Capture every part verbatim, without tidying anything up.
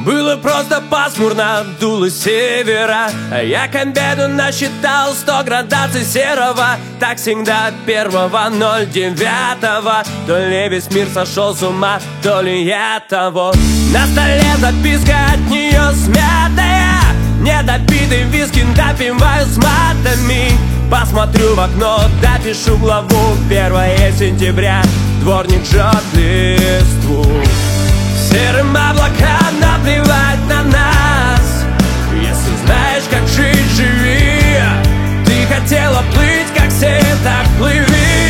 Было просто пасмурно, дуло с севера, а я к обеду насчитал сто градаций серого. Так всегда от первого ноль девятого. То ли весь мир сошел с ума, то ли я того. На столе записка от нее смятая, недопитый виски допиваю с матами. Посмотрю в окно, допишу главу. Первое сентября, дворник жжет листву. Серым облакам наплевать на нас. Если знаешь, как жить, живи. Ты хотела плыть, как все, так плыви.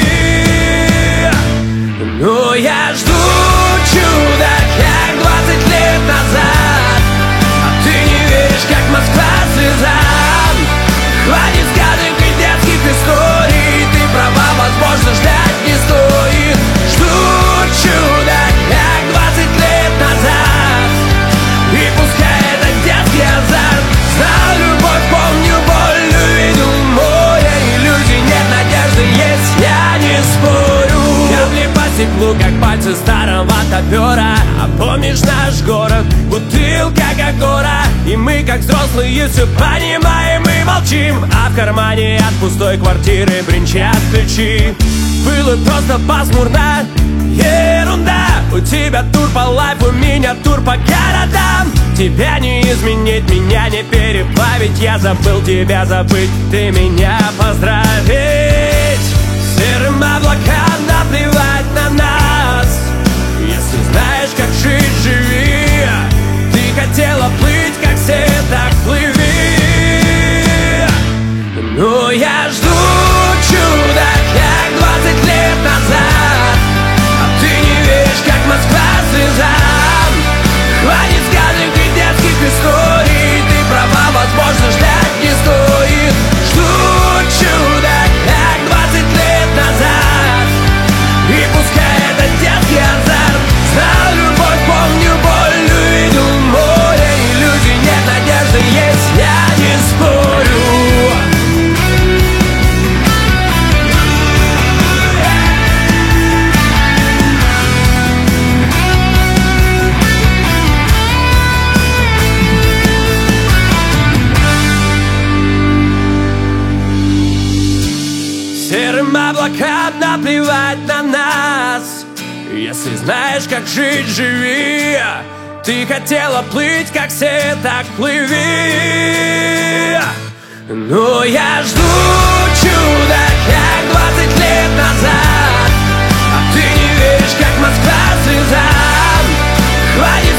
Но я жду чуда, как двадцать лет назад. А ты не веришь, как Москва слезам. Хватит сказок и детских историй. Ты права, возможно, ждать не стоит. Жду чуда, как двадцать лет назад. И пускай это детский азарт. Знал любовь, помню боль, увидел море иллюзий. Нет надежды, есть, я не спорю. Капли по стеклу, как пальцы старого топера. А помнишь наш город, бутылка как гора. И мы, как взрослые, все понимаем и молчим. А в кармане от пустой квартиры бренчат ключи. Было просто пасмурно, ерунда. У тебя тур по лайфу, у меня тур по городам. Тебя не изменить, меня не переплавить. Я забыл тебя забыть, ты меня поздравить. Серым облакам наплевать на нас. Если знаешь, как жить, живи. Ты хотела плыть, как все, так плыви. Но я жду чуда, как двадцать лет назад. А ты не веришь, как Москва слезам. Хватит сказок и детских историй. Ты права, возможно, ждать не стоит. Жду чуда, как двадцать лет назад. И пускай это детский азарт. Знал любовь, помню боль, увидел море иллюзий. Нет надежды, есть, я не спорю. Серым облакам наплевать на нас. Если знаешь, как жить, живи. Ты хотела плыть, как все, так плыви. Но я жду чуда, как двадцать лет назад. А ты не веришь, как Москва слезам. Хватит